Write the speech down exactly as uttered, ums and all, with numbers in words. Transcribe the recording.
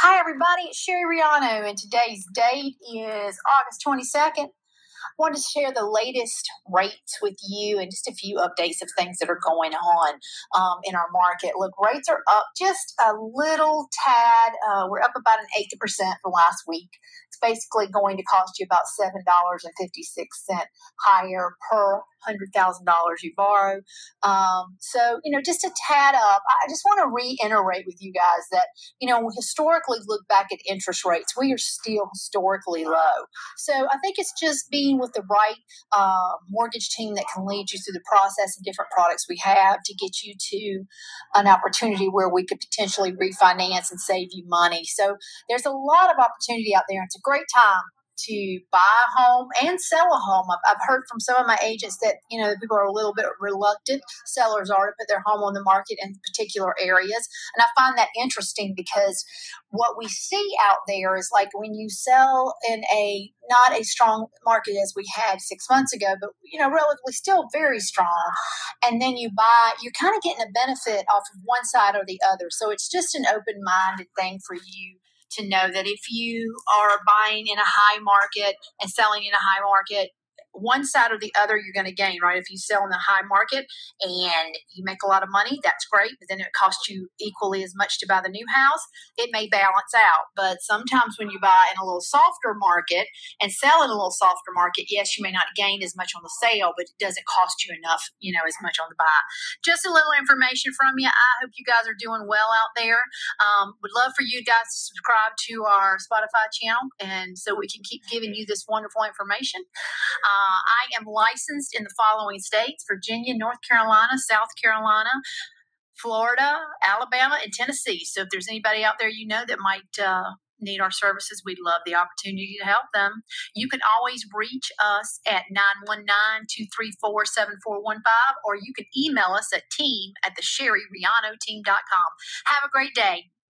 Hi, everybody. It's Sherry Riano, and today's date is August twenty-second. I wanted to share the latest rates with you and just a few updates of things that are going on um, in our market. Look, rates are up just a little tad. Uh, we're up about an eight percent from last week. It's basically going to cost you about seven dollars and fifty-six cents higher per one hundred thousand dollars you borrow. Um, so, you know, just a tad up. I just want to reiterate with you guys that, you know, we historically look back at interest rates. We are still historically low. So I think it's just being with the right uh, mortgage team that can lead you through the process and different products we have to get you to an opportunity where we could potentially refinance and save you money. So there's a lot of opportunity out there. It's a great time to buy a home and sell a home. I've, I've heard from some of my agents that, you know, people are a little bit reluctant, sellers are, to put their home on the market in particular areas. And I find that interesting because what we see out there is like when you sell in a not a strong market as we had six months ago, but, you know, relatively still very strong. And then you buy, you're kind of getting a benefit off of one side or the other. So it's just an open-minded thing for you to know that if you are buying in a high market and selling in a high market, one side or the other, you're going to gain, right? If you sell in the high market and you make a lot of money, that's great. But then it costs you equally as much to buy the new house. It may balance out. But sometimes when you buy in a little softer market and sell in a little softer market, yes, you may not gain as much on the sale, but it doesn't cost you enough, you know, as much on the buy. Just a little information from you. I hope you guys are doing well out there. Um, would love for you guys to subscribe to our Spotify channel, and so we can keep giving you this wonderful information. Uh, I am licensed in the following states: Virginia, North Carolina, South Carolina, Florida, Alabama, and Tennessee. So if there's anybody out there you know that might uh, need our services, we'd love the opportunity to help them. You can always reach us at nine one nine, two three four, seven four one five, or you can email us at team at the sherry riano team dot com. Have a great day.